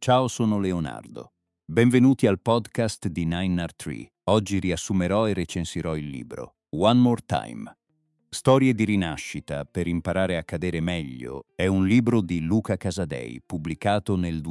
Ciao, sono Leonardo. Benvenuti al podcast di 9R3. Oggi riassumerò e recensirò il libro One More Time. Storie di rinascita per imparare a cadere meglio è un libro di Luca Casadei, pubblicato nel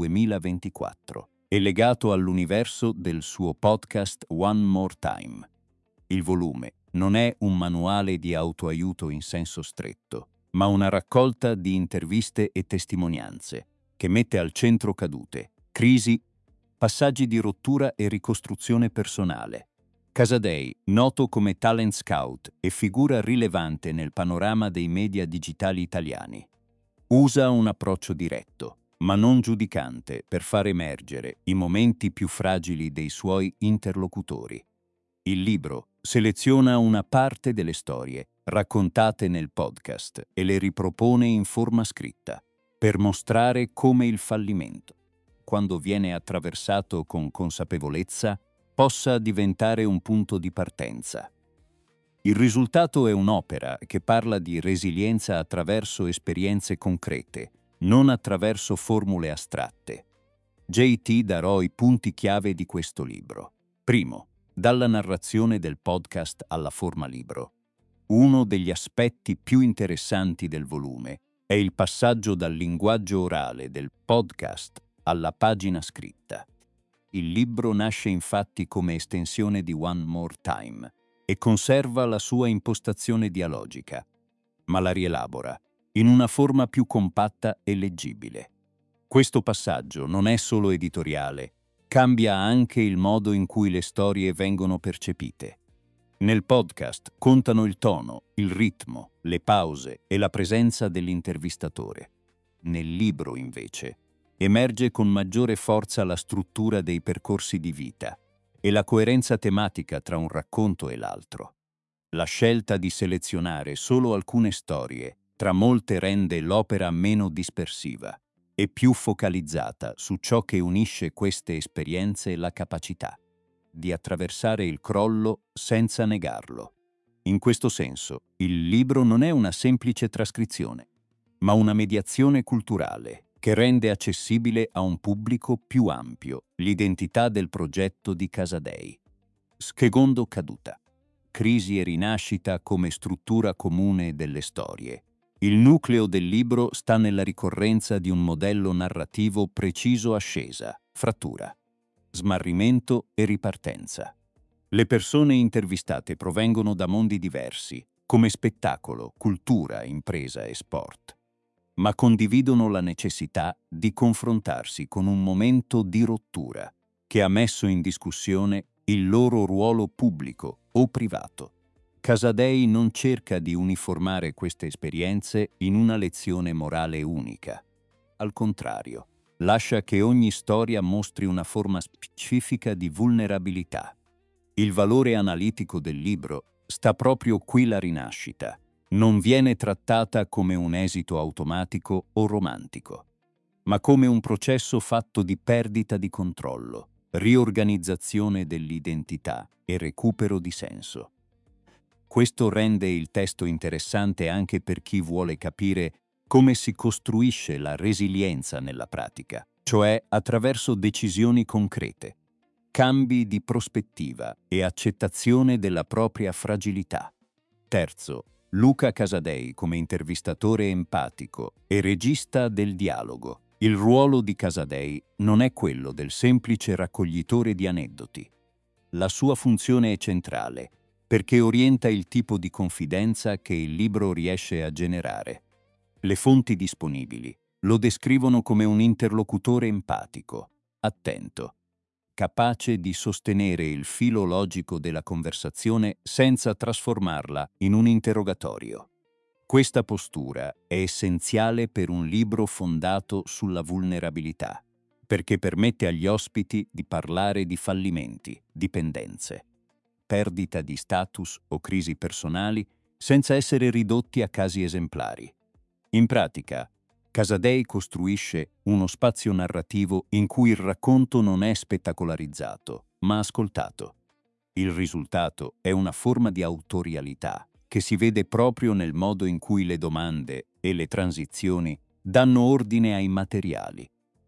2024 e legato all'universo del suo podcast One More Time. Il volume non è un manuale di autoaiuto in senso stretto, ma una raccolta di interviste e testimonianze che mette al centro cadute, crisi, passaggi di rottura e ricostruzione personale. Casadei, noto come talent scout e figura rilevante nel panorama dei media digitali italiani, usa un approccio diretto, ma non giudicante, per far emergere i momenti più fragili dei suoi interlocutori. Il libro seleziona una parte delle storie raccontate nel podcast e le ripropone in forma scritta, per mostrare come il fallimento, quando viene attraversato con consapevolezza, possa diventare un punto di partenza. Il risultato è un'opera che parla di resilienza attraverso esperienze concrete, non attraverso formule astratte. JT darò i punti chiave di questo libro. Primo, dalla narrazione del podcast alla forma libro. Uno degli aspetti più interessanti del volume è il passaggio dal linguaggio orale del podcast alla pagina scritta. Il libro nasce infatti come estensione di One More Time e conserva la sua impostazione dialogica, ma la rielabora in una forma più compatta e leggibile. Questo passaggio non è solo editoriale, cambia anche il modo in cui le storie vengono percepite. Nel podcast contano il tono, il ritmo, le pause e la presenza dell'intervistatore. Nel libro, invece, emerge con maggiore forza la struttura dei percorsi di vita e la coerenza tematica tra un racconto e l'altro. La scelta di selezionare solo alcune storie tra molte rende l'opera meno dispersiva e più focalizzata su ciò che unisce queste esperienze e la capacità di attraversare il crollo senza negarlo. In questo senso, il libro non è una semplice trascrizione, ma una mediazione culturale che rende accessibile a un pubblico più ampio l'identità del progetto di Casadei. Secondo caduta. Crisi e rinascita come struttura comune delle storie. Il nucleo del libro sta nella ricorrenza di un modello narrativo preciso ascesa, frattura, smarrimento e ripartenza. Le persone intervistate provengono da mondi diversi, come spettacolo, cultura, impresa e sport, ma condividono la necessità di confrontarsi con un momento di rottura che ha messo in discussione il loro ruolo pubblico o privato. Casadei non cerca di uniformare queste esperienze in una lezione morale unica. Al contrario, lascia che ogni storia mostri una forma specifica di vulnerabilità. Il valore analitico del libro sta proprio qui. La rinascita non viene trattata come un esito automatico o romantico, ma come un processo fatto di perdita di controllo, riorganizzazione dell'identità e recupero di senso. Questo rende il testo interessante anche per chi vuole capire come si costruisce la resilienza nella pratica, cioè attraverso decisioni concrete, cambi di prospettiva e accettazione della propria fragilità. Terzo, Luca Casadei come intervistatore empatico e regista del dialogo. Il ruolo di Casadei non è quello del semplice raccoglitore di aneddoti. La sua funzione è centrale, perché orienta il tipo di confidenza che il libro riesce a generare. Le fonti disponibili lo descrivono come un interlocutore empatico, attento, capace di sostenere il filo logico della conversazione senza trasformarla in un interrogatorio. Questa postura è essenziale per un libro fondato sulla vulnerabilità, perché permette agli ospiti di parlare di fallimenti, dipendenze, perdita di status o crisi personali senza essere ridotti a casi esemplari. In pratica, Casadei costruisce uno spazio narrativo in cui il racconto non è spettacolarizzato, ma ascoltato. Il risultato è una forma di autorialità che si vede proprio nel modo in cui le domande e le transizioni danno ordine ai materiali.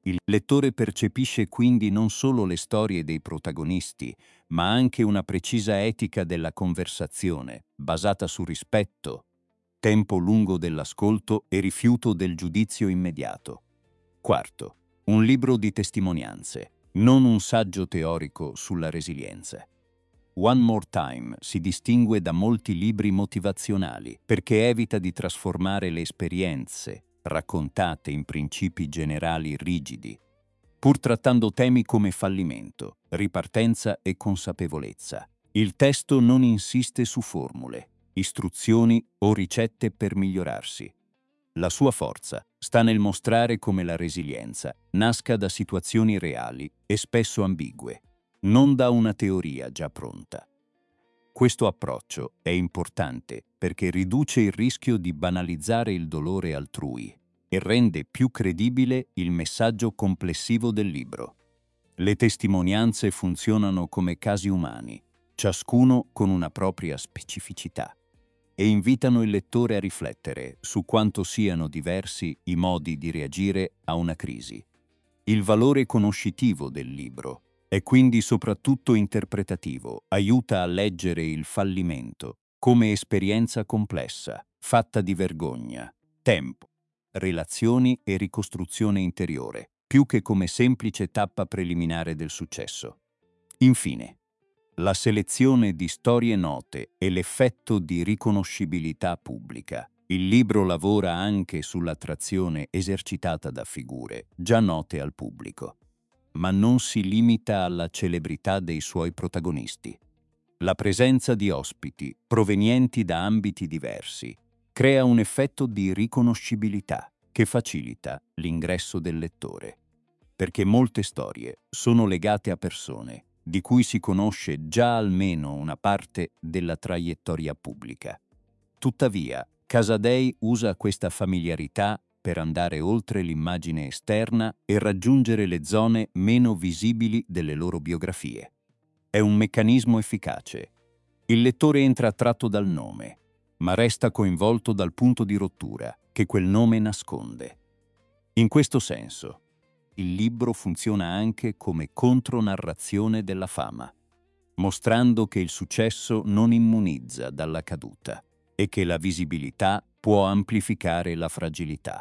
Il lettore percepisce quindi non solo le storie dei protagonisti, ma anche una precisa etica della conversazione, basata su rispetto, tempo lungo dell'ascolto e rifiuto del giudizio immediato. Quarto, un libro di testimonianze, non un saggio teorico sulla resilienza. One More Time si distingue da molti libri motivazionali perché evita di trasformare le esperienze raccontate in principi generali rigidi, pur trattando temi come fallimento, ripartenza e consapevolezza. Il testo non insiste su formule, istruzioni o ricette per migliorarsi. La sua forza sta nel mostrare come la resilienza nasca da situazioni reali e spesso ambigue, non da una teoria già pronta. Questo approccio è importante perché riduce il rischio di banalizzare il dolore altrui e rende più credibile il messaggio complessivo del libro. Le testimonianze funzionano come casi umani, ciascuno con una propria specificità, e invitano il lettore a riflettere su quanto siano diversi i modi di reagire a una crisi. Il valore conoscitivo del libro è quindi soprattutto interpretativo, aiuta a leggere il fallimento come esperienza complessa, fatta di vergogna, tempo, relazioni e ricostruzione interiore, più che come semplice tappa preliminare del successo. Infine, la selezione di storie note e l'effetto di riconoscibilità pubblica. Il libro lavora anche sull'attrazione esercitata da figure già note al pubblico, ma non si limita alla celebrità dei suoi protagonisti. La presenza di ospiti provenienti da ambiti diversi crea un effetto di riconoscibilità che facilita l'ingresso del lettore, perché molte storie sono legate a persone di cui si conosce già almeno una parte della traiettoria pubblica. Tuttavia, Casadei usa questa familiarità per andare oltre l'immagine esterna e raggiungere le zone meno visibili delle loro biografie. È un meccanismo efficace. Il lettore entra attratto dal nome, ma resta coinvolto dal punto di rottura che quel nome nasconde. In questo senso, il libro funziona anche come contronarrazione della fama, mostrando che il successo non immunizza dalla caduta e che la visibilità può amplificare la fragilità.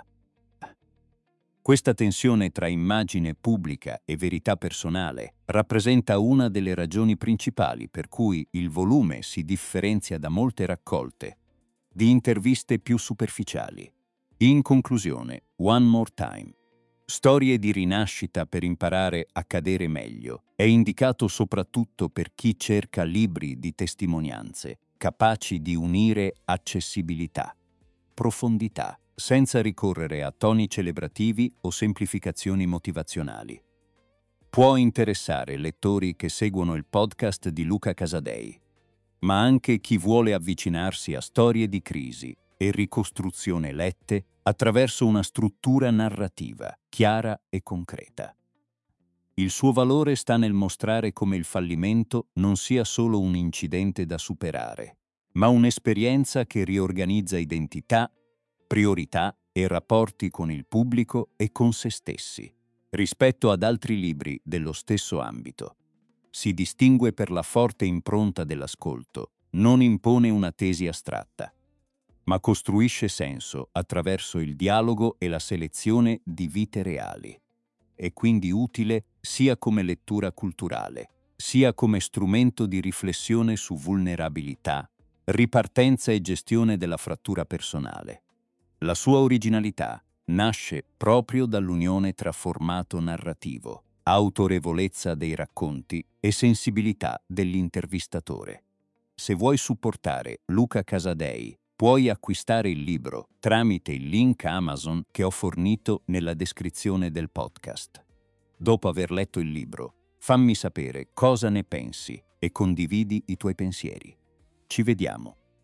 Questa tensione tra immagine pubblica e verità personale rappresenta una delle ragioni principali per cui il volume si differenzia da molte raccolte di interviste più superficiali. In conclusione, One More Time, storie di rinascita per imparare a cadere meglio, è indicato soprattutto per chi cerca libri di testimonianze capaci di unire accessibilità, profondità, senza ricorrere a toni celebrativi o semplificazioni motivazionali. Può interessare lettori che seguono il podcast di Luca Casadei, ma anche chi vuole avvicinarsi a storie di crisi e ricostruzione lette attraverso una struttura narrativa chiara e concreta. Il suo valore sta nel mostrare come il fallimento non sia solo un incidente da superare, ma un'esperienza che riorganizza identità, priorità e rapporti con il pubblico e con se stessi, rispetto ad altri libri dello stesso ambito. Si distingue per la forte impronta dell'ascolto, non impone una tesi astratta, ma costruisce senso attraverso il dialogo e la selezione di vite reali. È quindi utile sia come lettura culturale, sia come strumento di riflessione su vulnerabilità, ripartenza e gestione della frattura personale. La sua originalità nasce proprio dall'unione tra formato narrativo, autorevolezza dei racconti e sensibilità dell'intervistatore. Se vuoi supportare Luca Casadei, puoi acquistare il libro tramite il link Amazon che ho fornito nella descrizione del podcast. Dopo aver letto il libro, fammi sapere cosa ne pensi e condividi i tuoi pensieri. Ci vediamo.